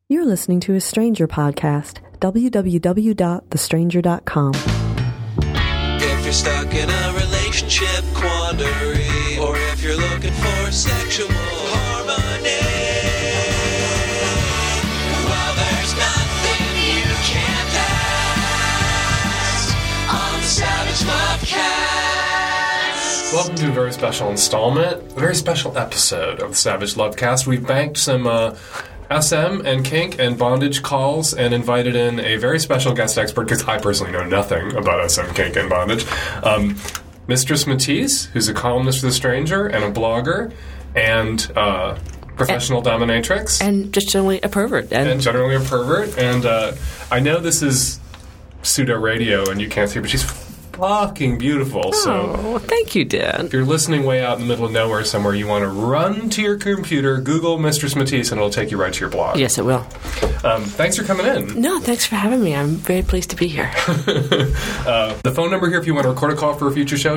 You're listening to a Stranger podcast, www.thestranger.com. If you're stuck in a relationship quandary, or if you're looking for sexual harmony, well, there's nothing you can't ask on the Savage Lovecast. Welcome to a very special installment, a very special episode of the Savage Lovecast. We've banked some SM and kink and bondage calls and invited in a very special guest expert, because I personally know nothing about SM, kink, and bondage. Mistress Matisse, who's a columnist for The Stranger and a blogger and professional dominatrix. And just generally a pervert. And generally a pervert. And I know this is pseudo-radio and you can't see her, but she's fucking beautiful. Oh, thank you, Dan. If you're listening way out in the middle of nowhere somewhere, you want to run to your computer, Google Mistress Matisse, and it'll take you right to your blog. Yes, it will. Thanks for coming in. No, thanks for having me. I'm very pleased to be here. The phone number here, if you want to record a call for a future show,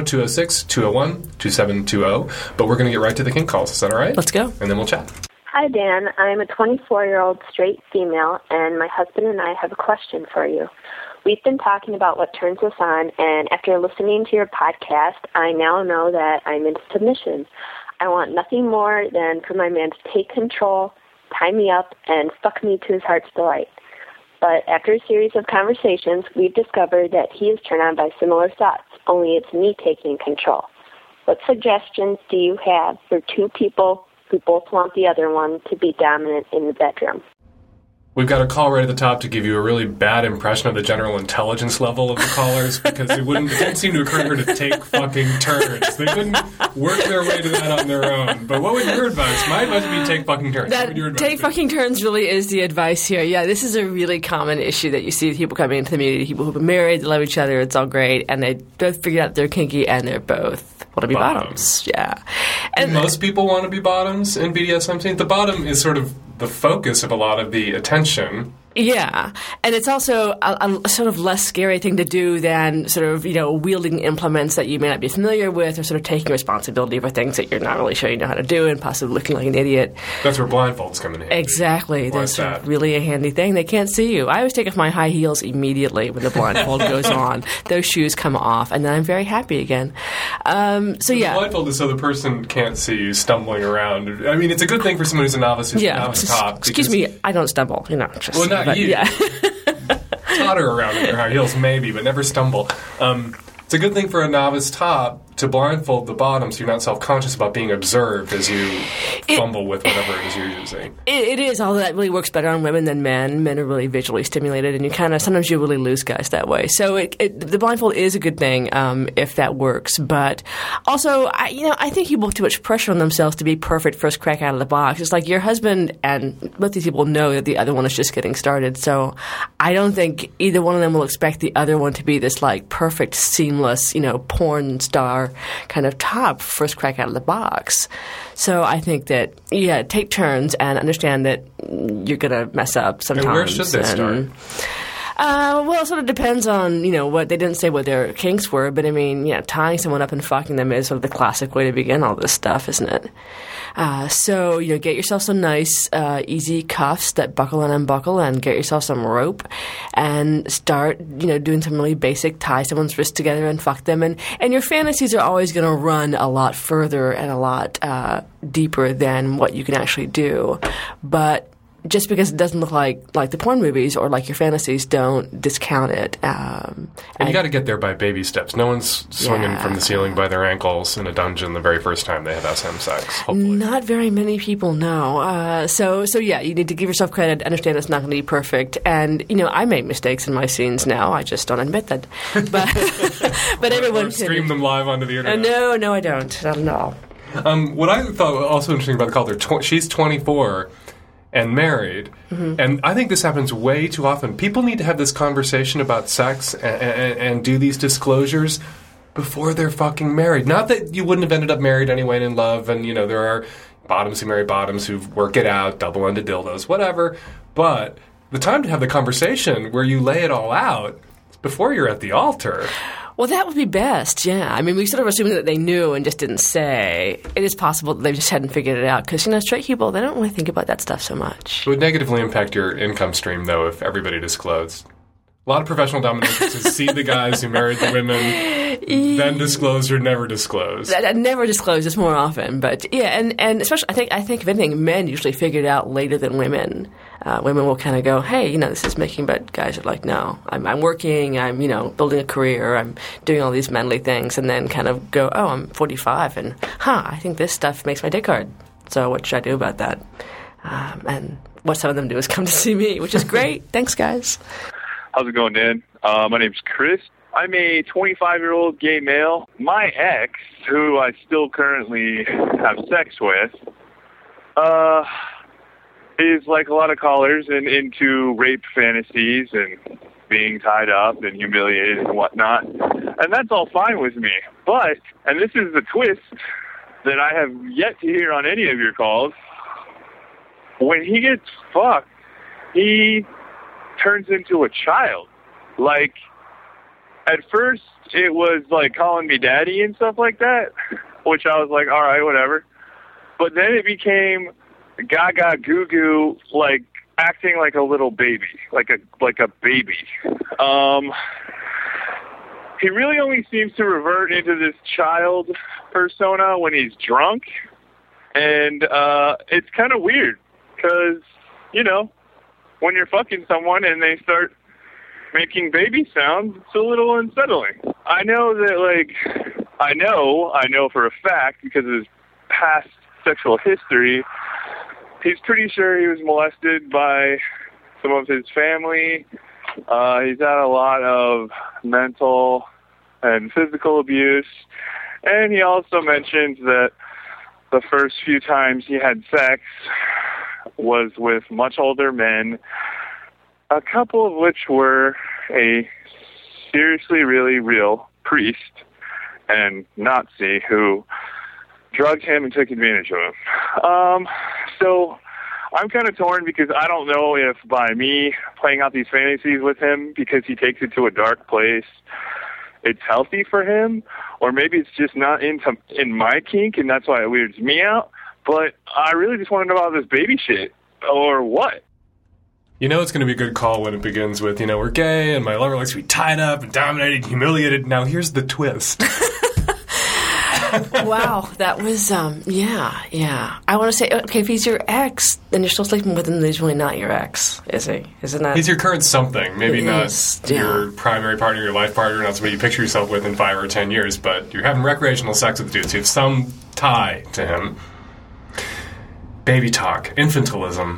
206-201-2720. But we're going to get right to the kink calls. Is that all right? Let's go. And then we'll chat. Hi, Dan. I'm a 24-year-old straight female, and my husband and I have a question for you. We've been talking about what turns us on, and after listening to your podcast, I now know that I'm into submission. I want nothing more than for my man to take control, tie me up, and fuck me to his heart's delight. But after a series of conversations, we've discovered that he is turned on by similar thoughts, only it's me taking control. What suggestions do you have for two people who both want the other one to be dominant in the bedroom? We've got a call right at the top to give you a really bad impression of the general intelligence level of the callers, because it didn't seem to occur to her to take fucking turns. They couldn't work their way to that on their own. But what would your advice? My advice would be take fucking turns. What would your advice be? Fucking turns really is the advice here. Yeah, this is a really common issue that you see with people coming into the community, people who've been married, they love each other, it's all great, and they both figure out they're kinky, and they're both want to be bottoms. Yeah. And most people want to be bottoms in BDSM. The bottom is sort of the focus of a lot of the attention. Yeah, and it's also a sort of less scary thing to do than sort of, wielding implements that you may not be familiar with, or sort of taking responsibility for things that you're not really sure you know how to do and possibly looking like an idiot. That's where blindfolds come in handy. Exactly. That's really a handy thing. They can't see you. I always take off my high heels immediately when the blindfold goes on. Those shoes come off, and then I'm very happy again. The blindfold is so the person can't see you stumbling around. I mean, it's a good thing for someone who's a novice, who's a novice top. Excuse me, I don't stumble. Well, not you. Yeah. Totter around in their high heels, maybe, but never stumble. It's a good thing for a novice top to blindfold the bottom so you're not self-conscious about being observed as you fumble with whatever it is you're using. It is, although that really works better on women than men. Men are really visually stimulated, and sometimes you really lose guys that way. So the blindfold is a good thing if that works. But also, I think people put too much pressure on themselves to be perfect first crack out of the box. It's like your husband and both these people know that the other one is just getting started. So I don't think either one of them will expect the other one to be this like perfect, seamless, porn star kind of top first crack out of the box. So I think that, take turns and understand that you're going to mess up sometimes. And where should they start? Well, it sort of depends on, what they didn't say what their kinks were, but I mean, tying someone up and fucking them is sort of the classic way to begin all this stuff, isn't it? So, get yourself some nice, easy cuffs that buckle and unbuckle, and get yourself some rope and start, doing some really basic tie someone's wrist together and fuck them. And your fantasies are always going to run a lot further and a lot deeper than what you can actually do. But just because it doesn't look like the porn movies or like your fantasies, don't discount it. And you got to get there by baby steps. No one's swinging from the ceiling by their ankles in a dungeon the very first time they have SM sex, hopefully. Not very many people know. So you need to give yourself credit, understand it's not going to be perfect. And, I make mistakes in my scenes now. I just don't admit that. But everyone can stream them live onto the internet. No, I don't. Not at all. What I thought also interesting about the caller, she's 24 and married, and I think this happens way too often. People need to have this conversation about sex and do these disclosures before they're fucking married. Not that you wouldn't have ended up married anyway and in love, and there are bottoms who marry bottoms who work it out, double-ended dildos, whatever, but the time to have the conversation where you lay it all out is before you're at the altar. Well, that would be best, yeah. I mean, we sort of assumed that they knew and just didn't say. It is possible that they just hadn't figured it out because, straight people, they don't really think about that stuff so much. It would negatively impact your income stream, though, if everybody disclosed. A lot of professional dominatrixes see the guys who married the women, then disclose or never disclose. Never disclose is more often, but yeah, and especially I think if anything, men usually figure it out later than women. Women will kind of go, hey, this is making, but guys are like, no, I'm working, I'm building a career, I'm doing all these manly things, and then kind of go, oh, I'm 45, and I think this stuff makes my dick hard. So what should I do about that? And what some of them do is come to see me, which is great. Thanks, guys. How's it going, Dan? My name's Chris. I'm a 25-year-old gay male. My ex, who I still currently have sex with, is like a lot of callers and into rape fantasies and being tied up and humiliated and whatnot. And that's all fine with me. But, and this is the twist that I have yet to hear on any of your calls, when he gets fucked, he turns into a child. Like, at first it was like calling me daddy and stuff like that, which I was like, all right, whatever. But then it became gaga goo goo, like acting like a little baby, like a baby. He really only seems to revert into this child persona when he's drunk, and it's kind of weird because when you're fucking someone and they start making baby sounds, it's a little unsettling. I know for a fact, because of his past sexual history, he's pretty sure he was molested by some of his family. He's had a lot of mental and physical abuse. And he also mentioned that the first few times he had sex was with much older men, a couple of which were a seriously really real priest and Nazi who drugged him and took advantage of him. So I'm kind of torn because I don't know if by me playing out these fantasies with him because he takes it to a dark place, it's healthy for him, or maybe it's just not in my kink and that's why it weirds me out. But I really just want to know about this baby shit, or what? It's going to be a good call when it begins with, we're gay and my lover likes to be tied up and dominated and humiliated. Now here's the twist. Wow, that was, yeah. I want to say, okay, if he's your ex, then you're still sleeping with him, then he's really not your ex, is he? Isn't that? He's your current something. Maybe not your primary partner, your life partner, not somebody you picture yourself with in 5 or 10 years, but you're having recreational sex with the dude, so you have some tie to him. Baby talk, infantilism.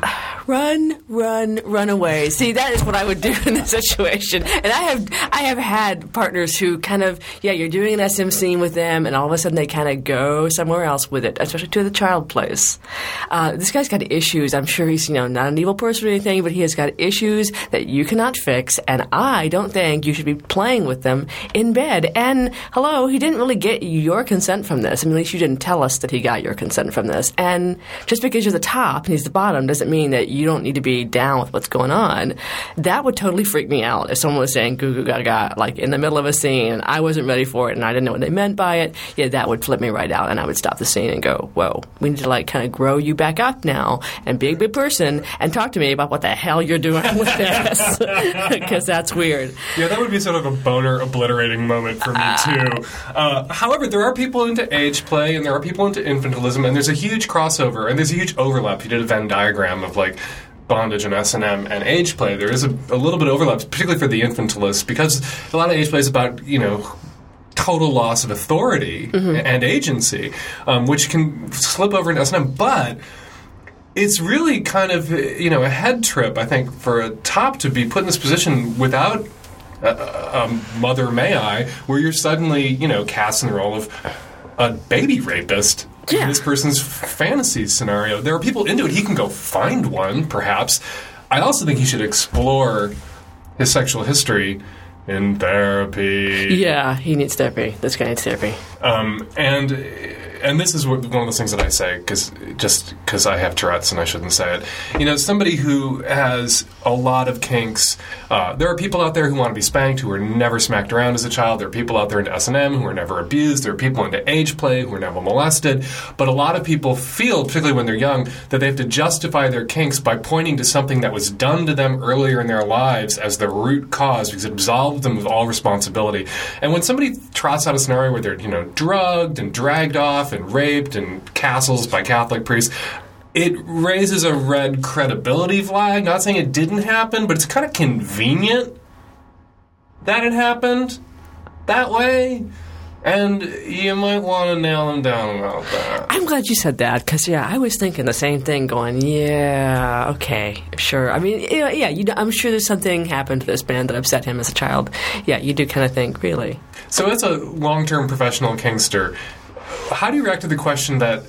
Run away. See, that is what I would do in this situation. And I have had partners who kind of, you're doing an SM scene with them, and all of a sudden they kind of go somewhere else with it, especially to the child place. This guy's got issues. I'm sure he's, not an evil person or anything, but he has got issues that you cannot fix, and I don't think you should be playing with them in bed. And, hello, he didn't really get your consent from this. I mean, at least you didn't tell us that he got your consent from this. And just because you're the top and he's the bottom doesn't mean that you don't need to be down with what's going on. That would totally freak me out if someone was saying goo goo gaga like in the middle of a scene and I wasn't ready for it and I didn't know what they meant by it. Yeah, that would flip me right out and I would stop the scene and go, whoa, we need to kind of grow you back up now and be a big person and talk to me about what the hell you're doing with this because that's weird. Yeah, that would be sort of a boner obliterating moment for me too. However, there are people into age play and there are people into infantilism and there's a huge crossover and there's a huge overlap. You did a Venn diagram of bondage and S&M and age play. There is a little bit of overlap, particularly for the infantilist, because a lot of age play is about, total loss of authority and agency, which can slip over into S&M. But it's really kind of, a head trip, I think, for a top to be put in this position without Mother May I, where you're suddenly, cast in the role of a baby rapist. Yeah. In this person's fantasy scenario. There are people into it. He can go find one, perhaps. I also think he should explore his sexual history in therapy. Yeah, he needs therapy. This guy needs therapy. And and this is one of those things that I say because I have Tourette's and I shouldn't say it. Somebody who has a lot of kinks. There are people out there who want to be spanked who were never smacked around as a child. There are people out there into S&M who were never abused. There are people into age play who were never molested. But a lot of people feel, particularly when they're young, that they have to justify their kinks by pointing to something that was done to them earlier in their lives as the root cause because it absolved them of all responsibility. And when somebody trots out a scenario where they're, drugged and dragged off and raped in castles by Catholic priests, it raises a red credibility flag. Not saying it didn't happen, but it's kind of convenient that it happened that way. And you might want to nail them down about that. I'm glad you said that because, I was thinking the same thing going, okay, sure. I mean, I'm sure there's something happened to this man that upset him as a child. Yeah, you do kind of think, really. So as a long-term professional kinkster, how do you react to the question that,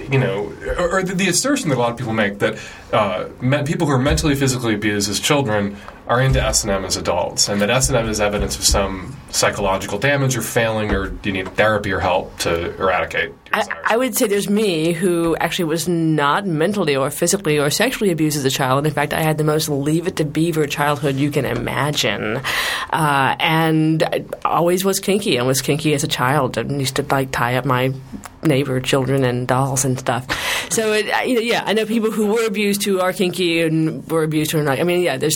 or the assertion that a lot of people make that people who are mentally, physically abused as children are into S&M as adults, and that S&M is evidence of some psychological damage or failing, or do you need therapy or help to eradicate? I would say there's me who actually was not mentally or physically or sexually abused as a child. And in fact, I had the most Leave It to Beaver childhood you can imagine. And I always was kinky. I was kinky as a child. I used to tie up my neighbor children and dolls and stuff. So, I know people who were abused who are kinky and were abused who are not. I mean, there's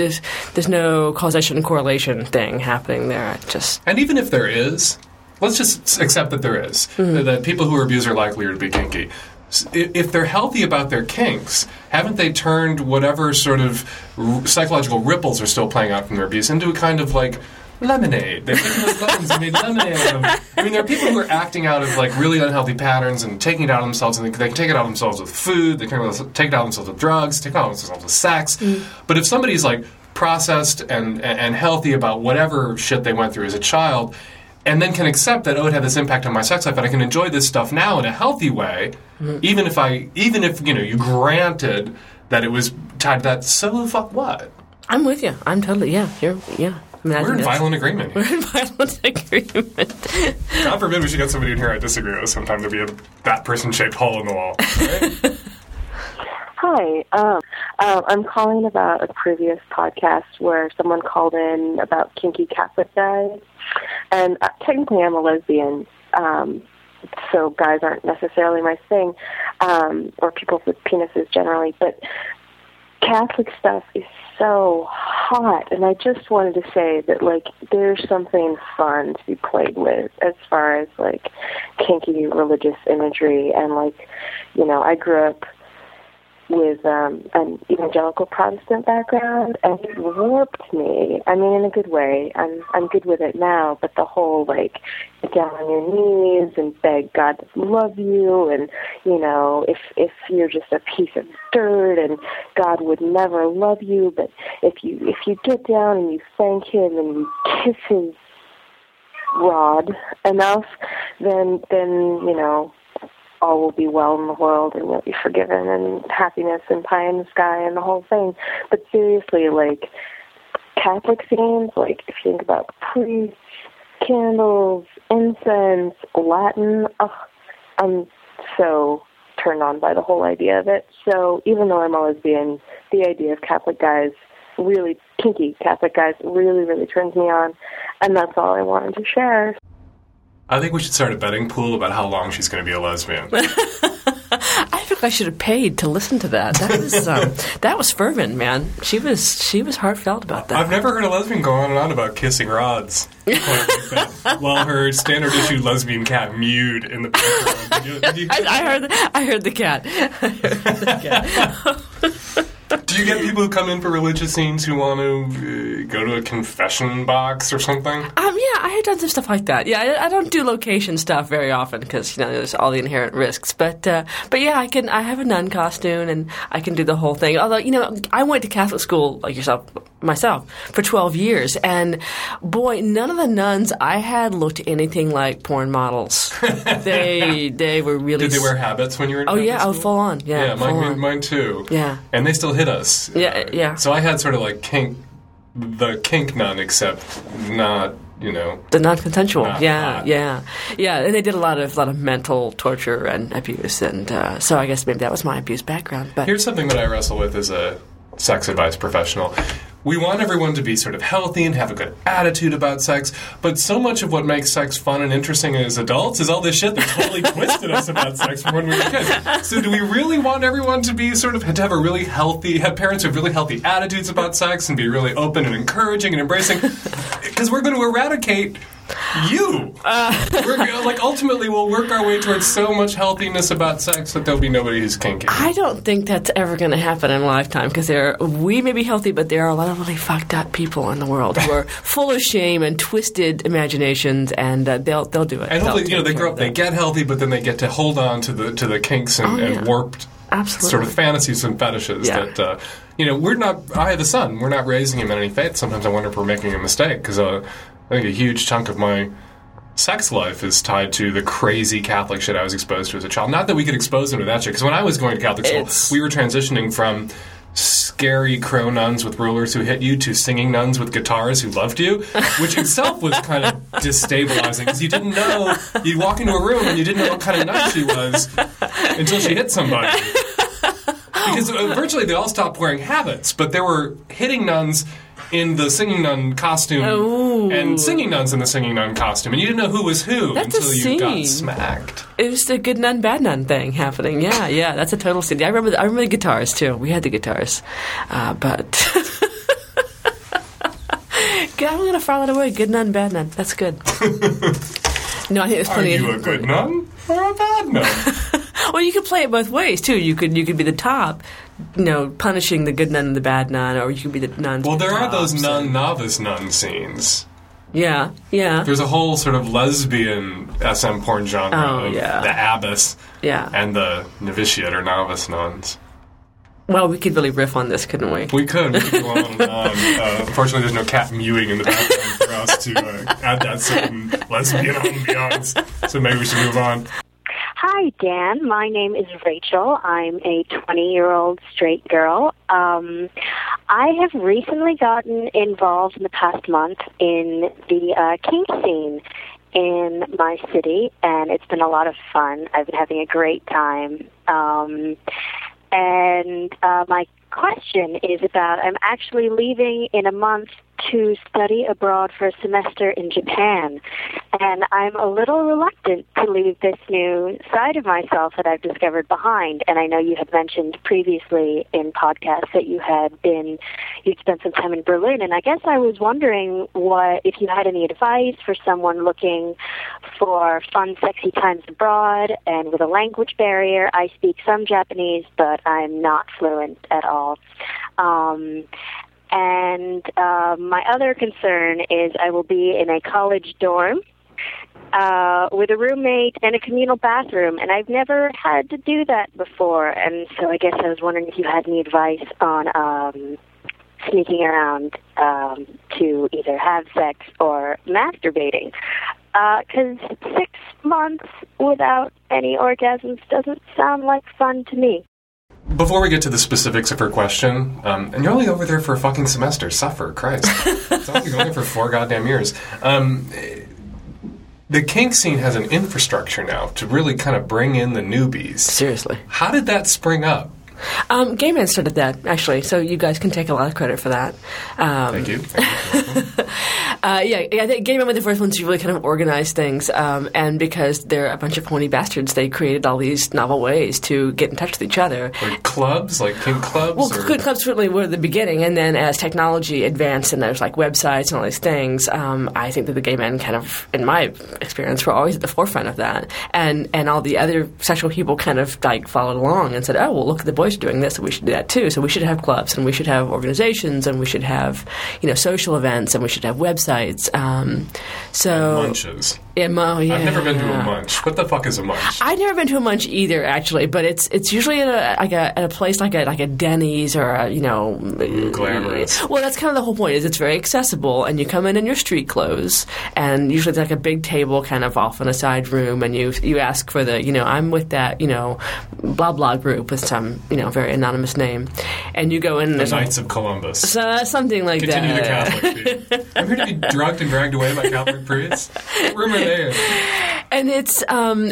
no causation and correlation thing happening there. And even if there is, let's just accept that there is. Mm-hmm. That people who are abused are likelier to be kinky. If they're healthy about their kinks, haven't they turned whatever sort of psychological ripples are still playing out from their abuse into a kind of lemonade? They've taken those lemons and made lemonade out of them. I mean, there are people who are acting out of really unhealthy patterns and taking it out of themselves, and they can take it out of themselves with food, they can take it out of themselves with drugs, take it out of themselves with sex. Mm. But if somebody's processed and healthy about whatever shit they went through as a child, and then can accept that, it had this impact on my sex life, and I can enjoy this stuff now in a healthy way, even if you granted that it was tied to that, so the fuck what? I'm with you. I'm totally, We're in violent agreement. We're in violent agreement. God forbid we should get somebody in here I disagree with sometime to be that person-shaped hole in the wall. Right? Hi. I'm calling about a previous podcast where someone called in about kinky Catholic guys. And technically I'm a lesbian, so guys aren't necessarily my thing, or people with penises generally. But Catholic stuff is so hot, and I just wanted to say that, there's something fun to be played with as far as, kinky religious imagery. And, I grew up with an evangelical Protestant background, and it warped me. I mean, in a good way. I'm good with it now, but the whole, get down on your knees and beg God to love you, and, if you're just a piece of dirt and God would never love you, but if you get down and you thank Him and you kiss His rod enough, then all will be well in the world, and you'll be forgiven, and happiness and pie in the sky and the whole thing. But seriously, Catholic themes, if you think about priests, candles, incense, Latin, I'm so turned on by the whole idea of it. So even though I'm a lesbian, the idea of Catholic guys, really kinky Catholic guys, really, really turns me on, and that's all I wanted to share. I think we should start a betting pool about how long she's going to be a lesbian. I think I should have paid to listen to that. That was fervent, man. She was heartfelt about that. I've never heard a lesbian go on and on about kissing rods while her standard issue lesbian cat mewed in the background. Did you I heard the cat. Do you get people who come in for religious scenes who want to go to a confession box or something? I have done some stuff like that. Yeah, I don't do location stuff very often because there's all the inherent risks. But yeah, I have a nun costume and I can do the whole thing. Although I went to Catholic school like myself for 12 years, and boy, none of the nuns I had looked anything like porn models. They were really. Did they wear habits when you were in Catholic school? Full on. Yeah, mine too. Yeah, and they still hit us. Yeah. So I had sort of the kink nun, except not the non-consensual. Not Yeah, hot. yeah. And they did a lot of mental torture and abuse, and so I guess maybe that was my abuse background. But Here's something that I wrestle with as a sex advice professional. We want everyone to be sort of healthy and have a good attitude about sex, but so much of what makes sex fun and interesting as adults is all this shit that totally twisted us about sex from when we were kids. So do we really want everyone to be to have have parents with really healthy attitudes about sex and be really open and encouraging and embracing? Because we're going to eradicate you. Ultimately, we'll work our way towards so much healthiness about sex that there'll be nobody who's kinky. I don't think that's ever going to happen in a lifetime because we may be healthy, but there are a lot of really fucked up people in the world who are full of shame and twisted imaginations, and they'll do it. And hopefully, they grow up, they get healthy, but then they get to hold on to the kinks and warped sort of fantasies and fetishes that. We're not. I have a son. We're not raising him in any faith. Sometimes I wonder if we're making a mistake because I think a huge chunk of my sex life is tied to the crazy Catholic shit I was exposed to as a child. Not that we could expose him to that shit, because when I was going to Catholic school, we were transitioning from scary crow nuns with rulers who hit you to singing nuns with guitars who loved you, which itself was kind of destabilizing, because you didn't know, you'd walk into a room and you didn't know what kind of nun she was until she hit somebody. Because virtually they all stopped wearing habits, but there were hitting nuns in the singing nun costume and singing nuns in the singing nun costume, and you didn't know who was who until you got smacked. It was the good nun, bad nun thing happening. Yeah, that's a total scene. I remember the guitars too. We had the guitars, but I'm going to file it away. Good nun, bad nun. That's good. No, I think it's funny. Are you a good nun or a bad nun? Well, you could play it both ways too. You could be the top, punishing the good nun and the bad nun, or you could be the nun. Well, there are those novice nun scenes. Yeah. There's a whole sort of lesbian SM porn genre of the abbess and the novitiate or novice nuns. Well, we could really riff on this, couldn't we? We could go on and on. Unfortunately, there's no cat mewing in the background for us to add that certain lesbian ambiance. So maybe we should move on. Hi, Dan. My name is Rachel. I'm a 20-year-old straight girl. I have recently gotten involved in the past month in the kink scene in my city, and it's been a lot of fun. I've been having a great time. And my question is I'm actually leaving in a month to study abroad for a semester in Japan. And I'm a little reluctant to leave this new side of myself that I've discovered behind. And I know you had mentioned previously in podcasts that you'd spent some time in Berlin. And I guess I was wondering if you had any advice for someone looking for fun, sexy times abroad and with a language barrier. I speak some Japanese, but I'm not fluent at all. And my other concern is I will be in a college dorm with a roommate and a communal bathroom, and I've never had to do that before. And so I guess I was wondering if you had any advice on sneaking around to either have sex or masturbating. Because 6 months without any orgasms doesn't sound like fun to me. Before we get to the specifics of her question, and you're only over there for a fucking semester, suffer, Christ. It's only going for 4 goddamn years. The kink scene has an infrastructure now to really kind of bring in the newbies. Seriously. How did that spring up? Gay Man started that, actually, so you guys can take a lot of credit for that. Thank you. I think Gay Men were the first ones to really kind of organize things, and because they're a bunch of horny bastards, they created all these novel ways to get in touch with each other. Like clubs? Like kink clubs? Well, kink clubs certainly were the beginning, and then as technology advanced and there's like websites and all these things, I think that the Gay Men kind of, in my experience, were always at the forefront of that. And all the other sexual people kind of like followed along and said, oh, well, look at the boys doing this, and we should do that too. So we should have clubs, and we should have organizations, and we should have social events, and we should have websites. Lunches. Yeah, I've never been to a munch. What the fuck is a munch? I've never been to a munch either, actually, but it's usually at a place like a Denny's or a, Ooh, glamorous. Well, that's kind of the whole point. Is it's very accessible, and you come in your street clothes, and usually it's like a big table kind of off in a side room, and you ask for the I'm with that blah blah group with some very anonymous name, and you go in. The Knights of Columbus. Something like Continue that. Continue the Catholic theme. I'm here to be drugged and dragged away by Catholic priests. What room are they in? And it's,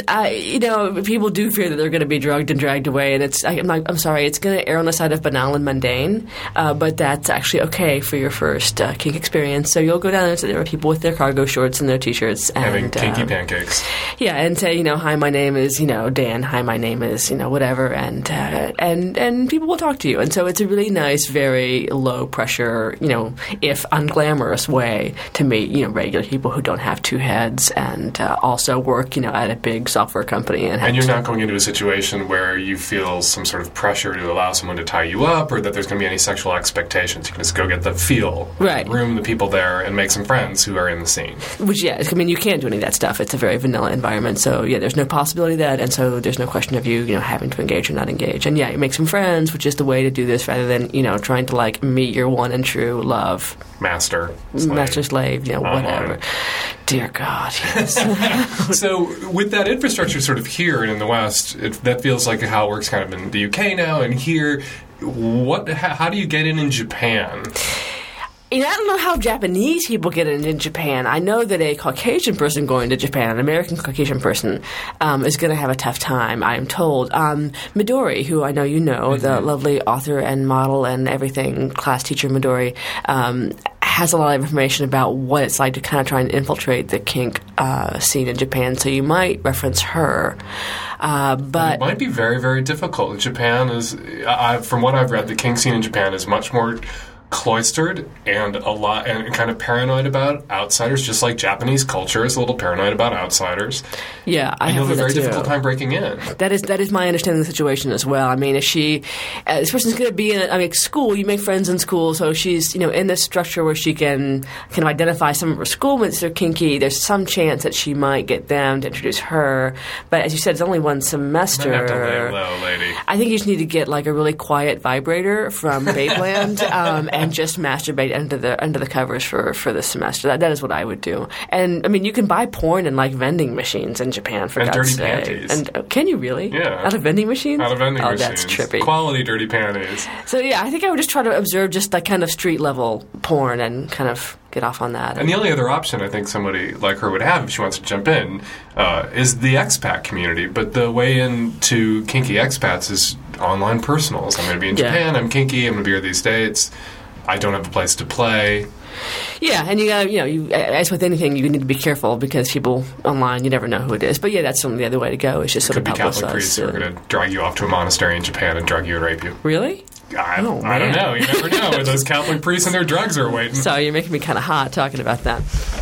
people do fear that they're going to be drugged and dragged away, and I'm sorry, it's going to err on the side of banal and mundane, but that's actually okay for your first kink experience. So you'll go down and there are people with their cargo shorts and their t-shirts. And, having kinky pancakes. Yeah, and say, hi, my name is, Dan, hi, my name is, whatever, and people will talk to you. And so it's a really nice, very low pressure, if unglamorous way to meet, regular people who don't have two heads and also work, at a big software company. And you're not going into a situation where you feel some sort of pressure to allow someone to tie you up or that there's going to be any sexual expectations. You can just go get the feel, right. Room the people there, and make some friends who are in the scene. Which, you can't do any of that stuff. It's a very vanilla environment. So, there's no possibility of that, and so there's no question of you, having to engage or not engage. And, you make some friends, which is the way to do this rather than, trying to, meet your one and true love. Master, slave, whatever. Dear God, yes. So with that infrastructure sort of here and in the West, that feels like how it works kind of in the UK now. And here, how do you get in Japan? I don't know how Japanese people get in Japan. I know that a Caucasian person going to Japan, an American Caucasian person, is going to have a tough time, I am told. Midori, who I know the lovely author and model and everything, class teacher Midori, has a lot of information about what it's like to kind of try and infiltrate the kink scene in Japan. So you might reference her. But it might be very, very difficult. Japan is, from what I've read, the kink scene in Japan is much more cloistered and kind of paranoid about outsiders, just like Japanese culture is a little paranoid about outsiders. Yeah, I have a very too. difficult time breaking in. That is my understanding of the situation as well. I mean, if this person's going to be in school, you make friends in school, so she's in this structure where she can kind of identify some of her schoolmates that are kinky. There's some chance that she might get them to introduce her, but as you said, it's only one semester. You might have to lay low, lady. I think you just need to get a really quiet vibrator from Babeland. And just masturbate under the covers for the semester. That is what I would do. And you can buy porn in vending machines in Japan for and God's dirty sake. panties. And can you really? Yeah. Out of vending machines? Out of vending machines. Oh, that's trippy. Quality dirty panties. So yeah, I think I would just try to observe just that kind of street level porn and kind of get off on that. And the only other option I think somebody like her would have if she wants to jump in is the expat community. But the way into kinky expats is online personals. I'm going to be in Japan. I'm kinky. I'm going to be here these dates. I don't have a place to play. Yeah, and you got as with anything, you need to be careful because people online, you never know who it is. But yeah, that's the other way to go. It's just sort of could be Catholic priests who are going to drag you off to a monastery in Japan and drug you and rape you. Really? I don't know. You never know where those Catholic priests and their drugs are waiting. So you're making me kind of hot talking about that.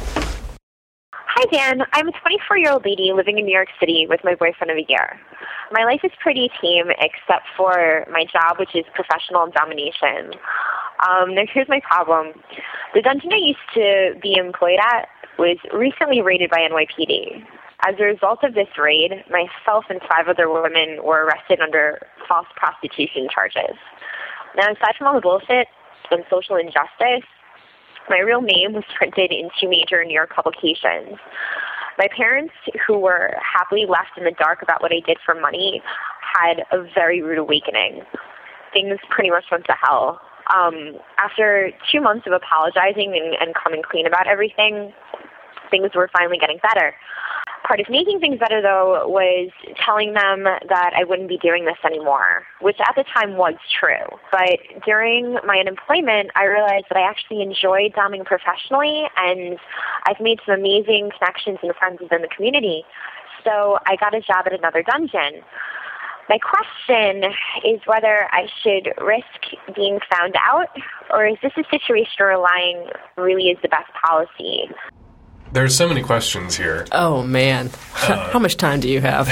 Hi, Dan. I'm a 24-year-old lady living in New York City with my boyfriend of a year. My life is pretty tame except for my job, which is professional domination. Now, here's my problem. The dungeon I used to be employed at was recently raided by NYPD. As a result of this raid, myself and 5 other women were arrested under false prostitution charges. Now, aside from all the bullshit and social injustice, my real name was printed in 2 major New York publications. My parents, who were happily left in the dark about what I did for money, had a very rude awakening. Things pretty much went to hell. After 2 months of apologizing and coming clean about everything, things were finally getting better. Part of making things better, though, was telling them that I wouldn't be doing this anymore, which at the time was true. But during my unemployment, I realized that I actually enjoyed doming professionally, and I've made some amazing connections and friends within the community. So I got a job at another dungeon. My question is whether I should risk being found out, or is this a situation where lying really is the best policy? There's so many questions here. Oh, man. How much time do you have?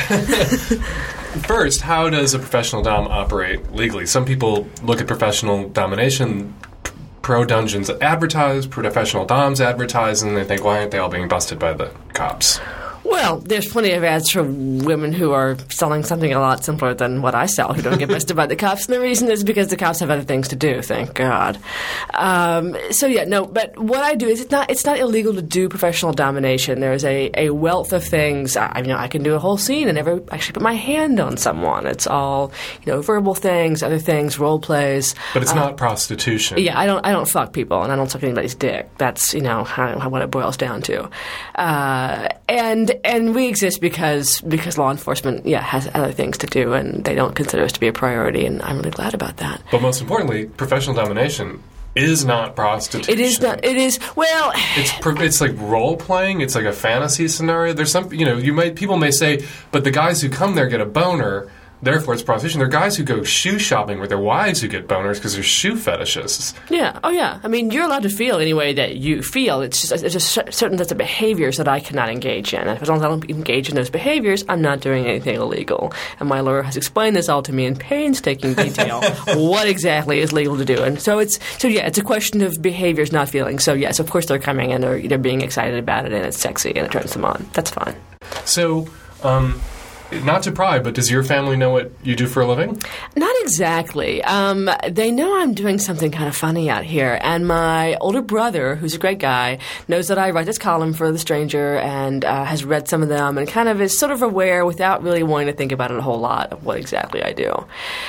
First, how does a professional dom operate legally? Some people look at professional domination, pro dungeons advertise, professional doms advertise, and they think, why aren't they all being busted by the cops? Well, there's plenty of ads for women who are selling something a lot simpler than what I sell, who don't get busted by the cops. And the reason is because the cops have other things to do, thank God. But what I do is it's not illegal to do professional domination. There's a wealth of things. I can do a whole scene and never actually put my hand on someone. It's all, verbal things, other things, role plays. But it's not prostitution. Yeah, I don't fuck people, and I don't suck anybody's dick. That's, what it boils down to. And we exist because law enforcement, has other things to do, and they don't consider us to be a priority, and I'm really glad about that. But most importantly, professional domination is not prostitution. It is not. It is, well... It's like role-playing. It's like a fantasy scenario. There's some, people may say, but the guys who come there get a boner, therefore it's prostitution. There are guys who go shoe shopping with their wives who get boners because they're shoe fetishists. Yeah. Oh, yeah. I mean, you're allowed to feel any way that you feel. It's just certain sets of behaviors that I cannot engage in. And as long as I don't engage in those behaviors, I'm not doing anything illegal. And my lawyer has explained this all to me in painstaking detail, what exactly is legal to do. And so it's a question of behaviors, not feelings. So, yes, of course they're coming and they're being excited about it and it's sexy and it turns them on. That's fine. So, not to pry, but does your family know what you do for a living? Not exactly. They know I'm doing something kind of funny out here, and my older brother, who's a great guy, knows that I write this column for The Stranger and has read some of them and kind of is sort of aware without really wanting to think about it a whole lot of what exactly I do.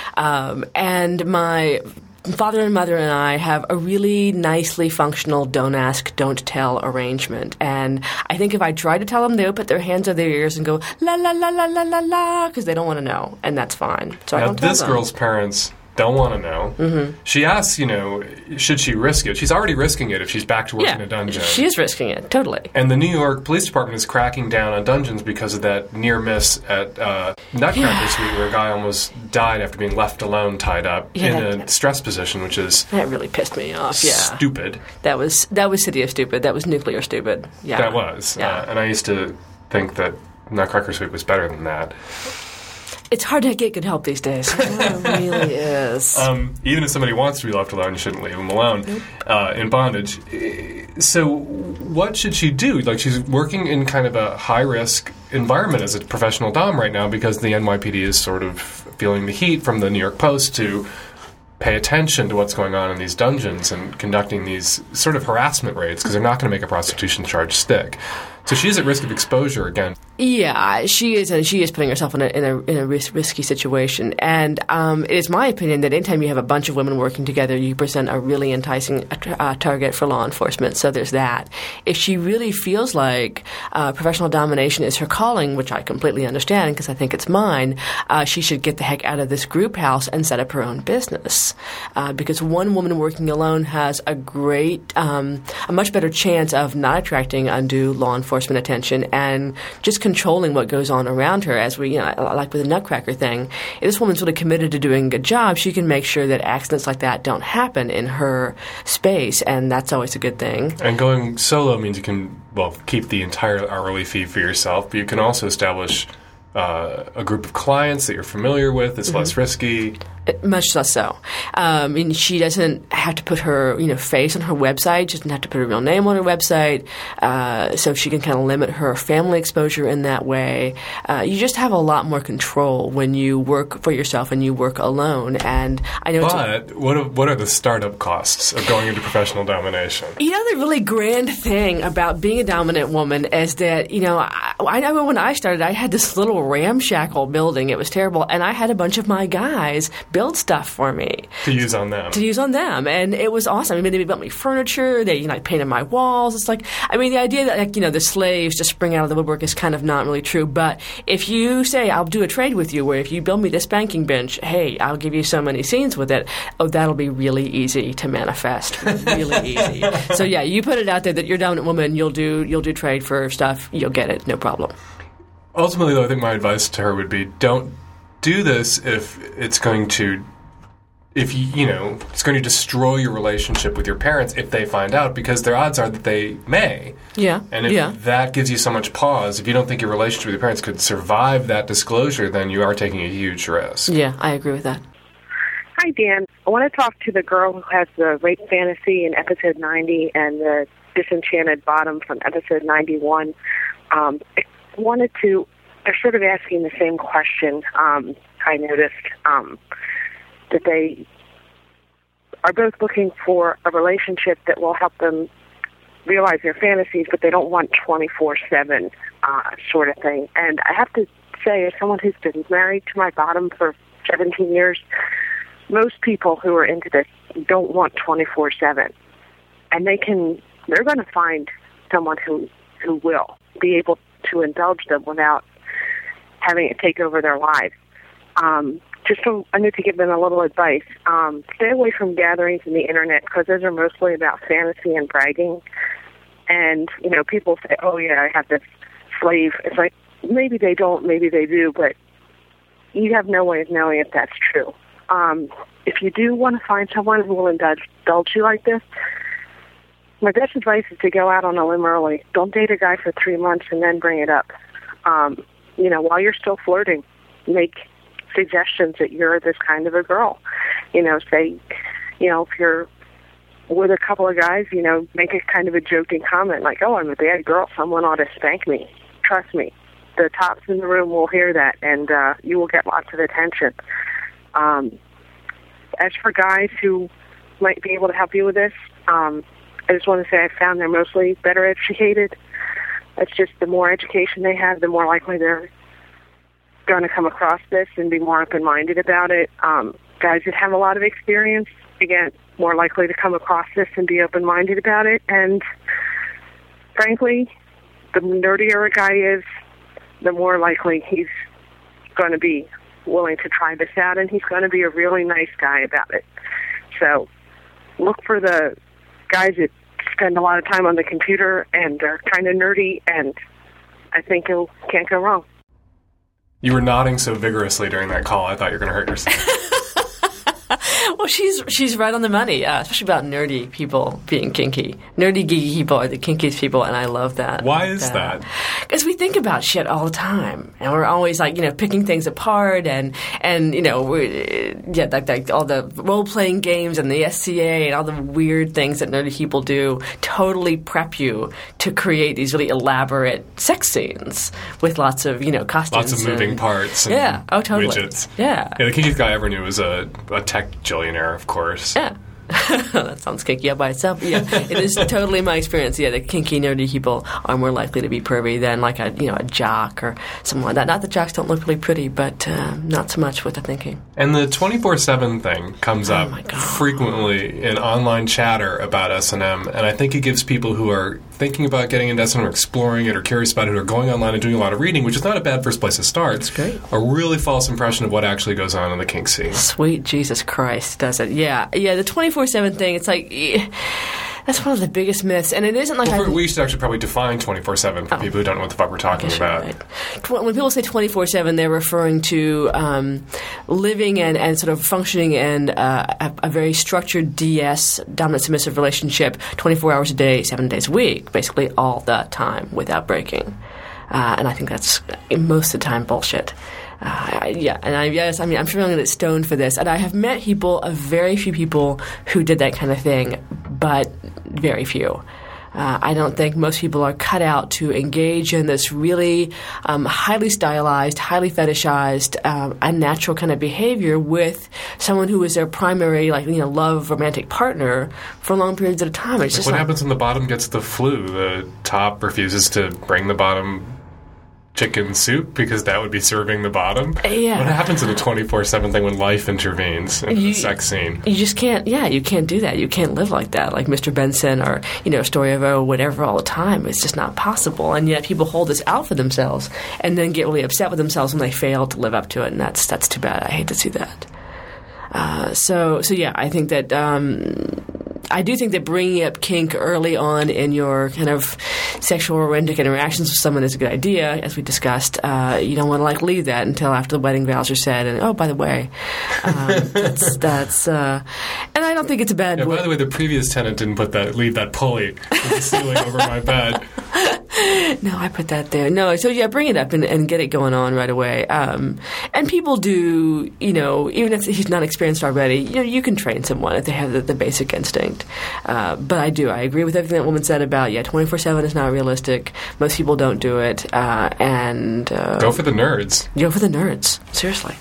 And my father and mother and I have a really nicely functional don't ask, don't tell arrangement. And I think if I try to tell them, they would put their hands over their ears and go, la, la, la, la, la, la, la, because they don't want to know. And that's fine. So I don't tell them. This girl's parents don't want to know. Mm-hmm. She asks, should she risk it? She's already risking it if she's back to work in a dungeon. She is risking it, totally. And the New York Police Department is cracking down on dungeons because of that near miss at Nutcracker Suite where a guy almost died after being left alone tied up in a stress position, which is... That really pissed me off, stupid. That was City of Stupid. That was Nuclear Stupid. Yeah. That was. Yeah. And I used to think that Nutcracker Suite was better than that. It's hard to get good help these days. It really is. Even if somebody wants to be left alone, you shouldn't leave them alone in bondage. So what should she do? Like, she's working in kind of a high-risk environment as a professional dom right now because the NYPD is sort of feeling the heat from the New York Post to pay attention to what's going on in these dungeons and conducting these sort of harassment raids because they're not going to make a prostitution charge stick. So she's at risk of exposure again. Yeah, she is, and she is putting herself in a risky situation. And it is my opinion that anytime you have a bunch of women working together, you present a really enticing target for law enforcement. So there's that. If she really feels like professional domination is her calling, which I completely understand because I think it's mine, she should get the heck out of this group house and set up her own business. Because one woman working alone has a much better chance of not attracting undue law enforcement attention and just controlling what goes on around her, as we, like with the Nutcracker thing. If this woman's really committed to doing a good job, she can make sure that accidents like that don't happen in her space, and that's always a good thing. And going solo means you can, keep the entire hourly fee for yourself, but you can also establish a group of clients that you're familiar with. It's less risky. Much less so. She doesn't have to put her, face on her website. She doesn't have to put her real name on her website. So she can kind of limit her family exposure in that way. You just have a lot more control when you work for yourself and you work alone. And I know. But what are the startup costs of going into professional domination? The really grand thing about being a dominant woman is that I know when I started, I had this little ramshackle building. It was terrible, and I had a bunch of my guys build stuff for me to use on them, and it was awesome. They built me furniture. They painted my walls. It's like, the idea that the slaves just spring out of the woodwork is kind of not really true. But if you say, I'll do a trade with you, where if you build me this banking bench, hey, I'll give you so many scenes with it. Oh, that'll be really easy to manifest, really easy. So yeah, you put it out there that you're a dominant woman. You'll do trade for stuff. You'll get it, no problem. Ultimately, though, I think my advice to her would be, don't do this if it's going to destroy your relationship with your parents if they find out, because the odds are that they may. Yeah. And if that gives you so much pause, if you don't think your relationship with your parents could survive that disclosure, then you are taking a huge risk. Yeah, I agree with that. Hi, Dan. I want to talk to the girl who has the rape fantasy in episode 90 and the disenchanted bottom from episode 91. wanted to, they're sort of asking the same question. I noticed that they are both looking for a relationship that will help them realize their fantasies, but they don't want 24/7 sort of thing. And I have to say, as someone who's been married to my bottom for 17 years, most people who are into this don't want 24/7. And they're going to find someone who will be able to indulge them without having it take over their lives. I need to give them a little advice. Stay away from gatherings on the internet, because those are mostly about fantasy and bragging. And, people say, oh, yeah, I have this slave. It's like, maybe they don't, maybe they do, but you have no way of knowing if that's true. If you do want to find someone who will indulge you like this, my best advice is to go out on a lim early. Don't date a guy for 3 months and then bring it up. While you're still flirting, make suggestions that you're this kind of a girl. Say, if you're with a couple of guys, make a kind of a joking comment like, oh, I'm a bad girl. Someone ought to spank me. Trust me. The tops in the room will hear that, and you will get lots of attention. As for guys who might be able to help you with this, I just want to say I found they're mostly better educated. It's just the more education they have, the more likely they're going to come across this and be more open-minded about it. Guys that have a lot of experience, again, more likely to come across this and be open-minded about it. And frankly, the nerdier a guy is, the more likely he's going to be willing to try this out, and he's going to be a really nice guy about it. So look for the guys that spend a lot of time on the computer and are kind of nerdy, and I think you can't go wrong. You were nodding so vigorously during that call, I thought you were going to hurt yourself. Well, she's right on the money, especially about nerdy people being kinky. Nerdy, geeky people are the kinkiest people, and I love that. Why is that? Because we think about shit all the time, and we're always picking things apart, and like all the role-playing games and the SCA and all the weird things that nerdy people do totally prep you to create these really elaborate sex scenes with lots of costumes, lots of moving parts, and totally, widgets. Yeah, the kinkiest guy I ever knew was a tech billionaire, of course. Yeah. That sounds kinky all by itself. Yeah, it is totally my experience. Yeah, the kinky, nerdy people are more likely to be pervy than like a jock or someone like that. Not that jocks don't look really pretty, but not so much with the thinking. And the 24/7 thing comes up frequently in online chatter about S&M, and I think it gives people who are thinking about getting into S&M or exploring it or curious about it or going online and doing a lot of reading, which is not a bad first place to start. That's great. A really false impression of what actually goes on in the kink scene. Sweet Jesus Christ, does it? Yeah, the 24/7 thing, it's like, that's one of the biggest myths, and it isn't like we should actually probably define 24/7 for people who don't know what the fuck we're talking about. Right. When people say 24/7, they're referring to living and sort of functioning in a very structured DS, dominant-submissive relationship, 24 hours a day, 7 days a week, basically all the time without breaking. And I think that's most of the time bullshit. I'm sure I'm going to get stoned for this. And I have met very few people who did that kind of thing, but very few. I don't think most people are cut out to engage in this really highly stylized, highly fetishized, unnatural kind of behavior with someone who is their primary, love romantic partner for long periods at a time. It's just what happens when the bottom gets the flu? The top refuses to bring the bottom chicken soup because that would be serving the bottom. Yeah. What happens in a 24/7 thing when life intervenes in the sex scene? You just can't. Yeah, you can't do that. You can't live like that, like Mr. Benson or Storyavo, whatever, all the time. It's just not possible. And yet people hold this out for themselves and then get really upset with themselves when they fail to live up to it. And that's too bad. I hate to see that. So yeah, I think that. I do think that bringing up kink early on in your kind of sexual or romantic interactions with someone is a good idea, as we discussed. You don't want to leave that until after the wedding vows are said. And oh, by the way, that's and I don't think it's a bad. Yeah, by the way, the previous tenant didn't leave that pulley with the ceiling over my bed. No, I put that there. No, so yeah, bring it up and get it going on right away. And people do, even if he's not experienced already, you can train someone if they have the basic instinct. But I agree with everything that woman said about, 24/7 is not realistic. Most people don't do it. And go for the nerds. Go for the nerds. Seriously.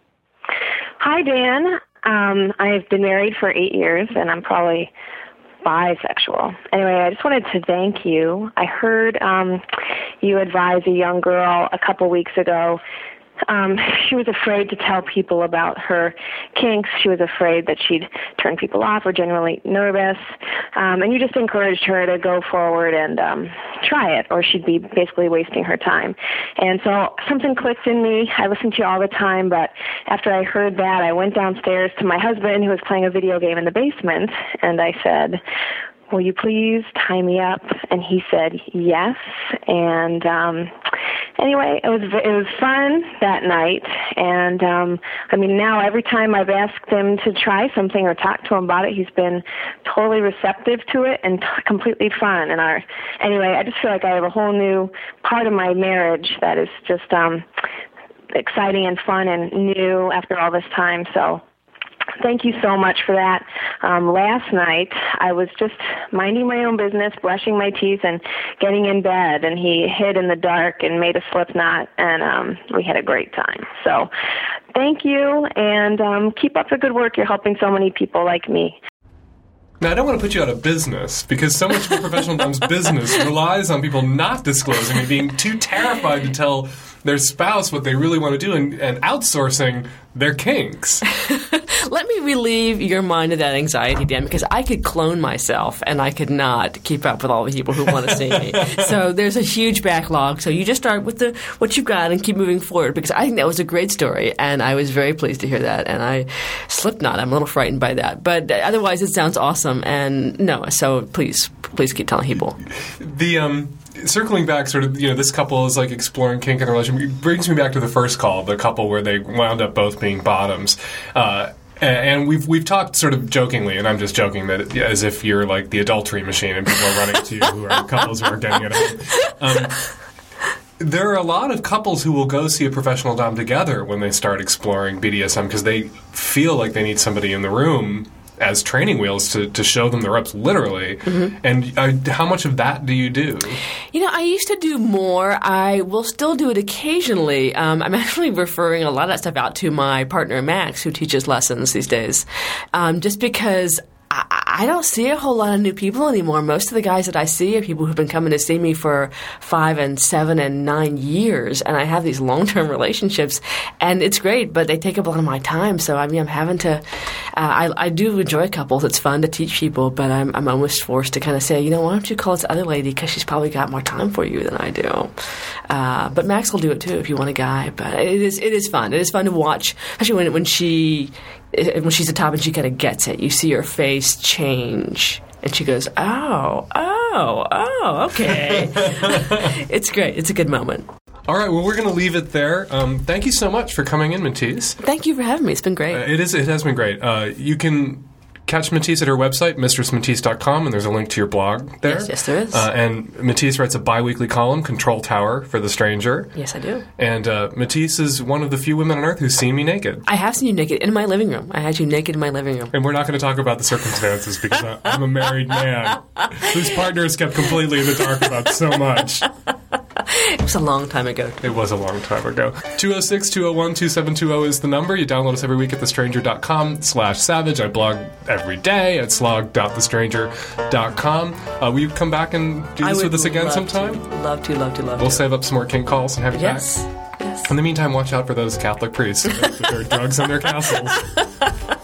Hi, Dan. I've been married for 8 years, and I'm probably bisexual. Anyway, I just wanted to thank you. I heard you advise a young girl a couple weeks ago. She was afraid to tell people about her kinks. She was afraid that she'd turn people off or genuinely nervous. And you just encouraged her to go forward and try it, or she'd be basically wasting her time. And so something clicked in me. I listen to you all the time, but after I heard that, I went downstairs to my husband, who was playing a video game in the basement, and I said, will you please tie me up? And he said yes. And anyway, it was fun that night. And now every time I've asked him to try something or talk to him about it, he's been totally receptive to it and completely fun. And anyway, I just feel like I have a whole new part of my marriage that is just exciting and fun and new after all this time. So thank you so much for that. Last night, I was just minding my own business, brushing my teeth, and getting in bed, and he hid in the dark and made a slip knot, and we had a great time. So thank you, and keep up the good work. You're helping so many people like me. Now, I don't want to put you out of business, because so much of professional dom's business relies on people not disclosing and being too terrified to tell their spouse what they really want to do and outsourcing their kinks. Let me relieve your mind of that anxiety, Dan, because I could clone myself and I could not keep up with all the people who want to see me. So there's a huge backlog. So you just start with what you've got and keep moving forward, because I think that was a great story, and I was very pleased to hear that. And Slipknot, I'm a little frightened by that. But otherwise, it sounds awesome. And no, so please keep telling people. Circling back, sort of, this couple is like exploring kink in a relationship. It brings me back to the first call, the couple where they wound up both being bottoms. And we've talked sort of jokingly, and I'm just joking, that as if you're like the adultery machine and people are running to you who are couples who are getting it home. There are a lot of couples who will go see a professional dom together when they start exploring BDSM because they feel like they need somebody in the room as training wheels to show them the ropes, literally. Mm-hmm. And how much of that do you do? I used to do more. I will still do it occasionally. I'm actually referring a lot of that stuff out to my partner, Max, who teaches lessons these days, just because I don't see a whole lot of new people anymore. Most of the guys that I see are people who've been coming to see me for 5 and 7 and 9 years, and I have these long-term relationships, and it's great, but they take up a lot of my time. So I'm having to. I do enjoy couples. It's fun to teach people, but I'm almost forced to kind of say, why don't you call this other lady, because she's probably got more time for you than I do. But Max will do it too if you want a guy. But it is fun. It is fun to watch, especially when she's at top and she kind of gets it. You see her face change, and she goes, oh, okay. It's great. It's a good moment. All right, well, we're going to leave it there. Thank you so much for coming in, Matisse. Thank you for having me. It's been great. It has been great. You can catch Matisse at her website, mistressmatisse.com, and there's a link to your blog there. Yes, there is. And Matisse writes a bi-weekly column, Control Tower, for The Stranger. Yes, I do. And Matisse is one of the few women on Earth who's seen me naked. I have seen you naked in my living room. I had you naked in my living room. And we're not going to talk about the circumstances because I'm a married man whose partner is kept completely in the dark about so much. It was a long time ago. It was a long time ago. 206-201-2720 is the number. You download us every week at thestranger.com/savage. I blog every day at slog.thestranger.com. Will you come back and do this with us again sometime? Love to. We'll save up some more kink calls and have you back. Yes. In the meantime, watch out for those Catholic priests with their drugs on their castles.